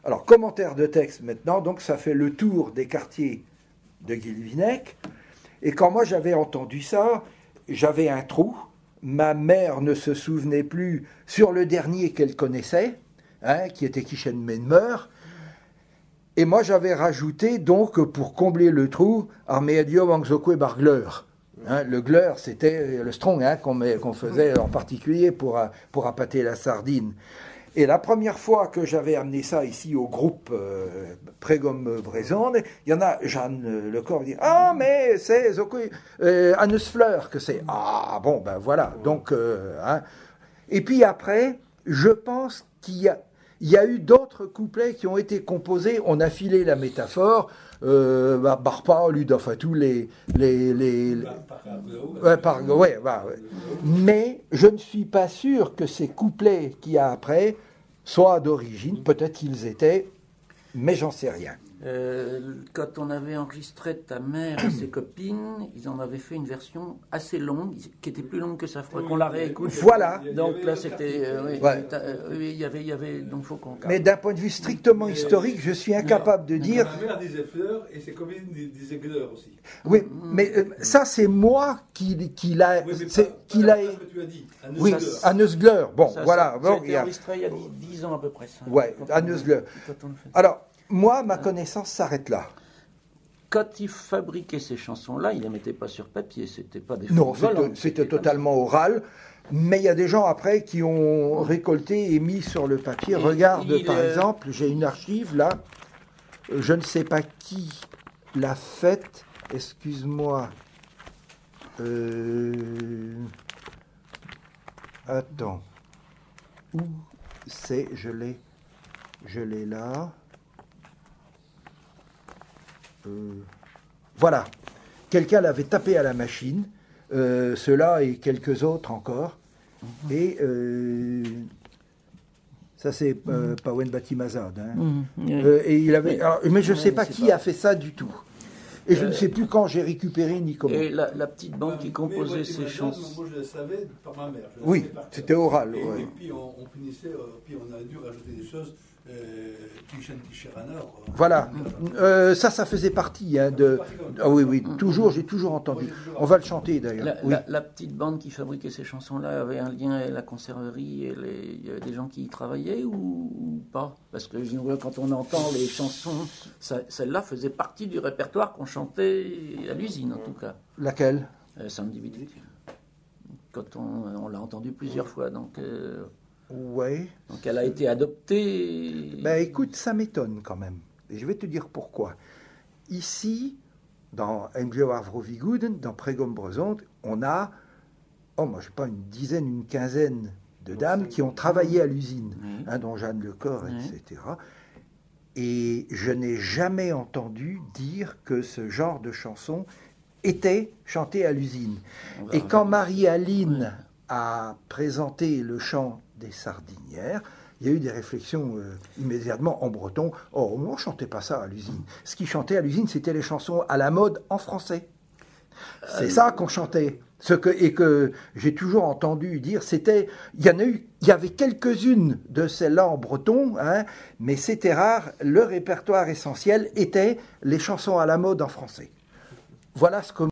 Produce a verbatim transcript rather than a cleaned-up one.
Alors, commentaire de texte maintenant, donc ça fait le tour des quartiers de Guilvinec. Et quand moi j'avais entendu ça, j'avais un trou. Ma mère ne se souvenait plus sur le dernier qu'elle connaissait, hein, qui était Kishen-Menmer. Et moi j'avais rajouté, donc, pour combler le trou, Armédio Wangzokwe Bargleur. Hein, le gleur, c'était le strong, hein, qu'on, qu'on faisait en particulier pour, pour appâter la sardine. Et la première fois que j'avais amené ça ici au groupe euh, Prégom Brezonde, il y en a, Jeanne euh, Lecor dit « Ah, mais c'est euh, Hannes Fleur que c'est. » Ah, bon, ben voilà. Donc, euh, hein. Et puis après, je pense qu'il y a, il y a eu d'autres couplets qui ont été composés. On a filé la métaphore. Euh, bah, Barpa, Ludofatou, les... les, les, les ouais, par, ouais, bah, ouais. Mais je ne suis pas sûr que ces couplets qu'il y a après soient d'origine. Peut-être qu'ils étaient, mais j'en sais rien. Euh, quand on avait enregistré Ta mère et ses copines, ils en avaient fait une version assez longue, qui était plus longue que ça, faudrait qu'on la réécoute. Voilà. Donc là, c'était... Euh, oui, ouais. euh, oui, il y avait... Il y avait donc, faut qu'on... Mais d'un point de vue strictement mais, historique, je suis incapable de dire... Ma mère disait fleur et ses copines disaient gleur aussi. Oui, mais euh, ça, c'est moi qui, qui l'a... Oui, c'est, qui l'a... Ce que tu as dit. Oui, Hannes Gleur. Bon, ça, voilà. Ça, bon, ça a été enregistré il y a dix ans à peu près. Ça, ouais, Hannes Gleur. Alors... Moi, ma connaissance s'arrête là. Quand il fabriquait ces chansons-là, il ne les mettait pas sur papier, c'était pas des non, c'était, c'était, c'était totalement oral. Mais il y a des gens après qui ont récolté et mis sur le papier. Et Regarde, par euh... exemple, j'ai une archive là. Je ne sais pas qui l'a faite. Excuse-moi. Euh... Attends. Où c'est? Je l'ai. Je l'ai là. Euh, voilà, quelqu'un l'avait tapé à la machine, euh, ceux-là et quelques autres encore, mm-hmm. et euh, ça c'est euh, mm-hmm. Pawen Batimazad, hein. mm-hmm. euh, et il avait, alors, mais je ne sais pas qui pas. a fait ça du tout, et je euh, ne sais plus quand j'ai récupéré ni comment. Et la, la petite bande qui composait ces chansons. Moi je le savais par ma mère. Oui, c'était oral. Et, ouais. et puis on, on finissait, euh, puis on a dû rajouter des choses. Euh, voilà, euh, ça, ça faisait partie hein, de. Ah oui, oui, toujours, j'ai toujours entendu. On va le chanter d'ailleurs. La, oui. la, la petite bande qui fabriquait ces chansons-là avait un lien avec la conserverie et les, il y avait des gens qui y travaillaient ou, ou pas? Parce que quand on entend les chansons, ça, celle-là faisait partie du répertoire qu'on chantait à l'usine en tout cas. Laquelle? euh, Samedi Biduc. Quand on, on l'a entendu plusieurs fois, donc. Euh, Ouais. Donc elle a été adoptée. Ben écoute, ça m'étonne quand même. Et je vais te dire pourquoi. Ici, dans M G Arvroviguden, dans Prégom Brezonde, on a, oh moi je sais pas, une dizaine, une quinzaine de dames qui ont travaillé à l'usine, mmh. hein, dont Jeanne Lecor, mmh. et cetera. Et je n'ai jamais entendu dire que ce genre de chanson était chanté à l'usine. Et quand Marie-Aline ouais. a présenté le chant des sardinières, il y a eu des réflexions euh, immédiatement en breton. Oh, on ne chantait pas ça à l'usine. Ce qui chantait à l'usine, c'était les chansons à la mode en français. C'est euh... ça qu'on chantait. Ce que, et que j'ai toujours entendu dire, c'était, il y en a eu, il y avait quelques-unes de celles-là en breton, hein, mais c'était rare. Le répertoire essentiel était les chansons à la mode en français. Voilà ce que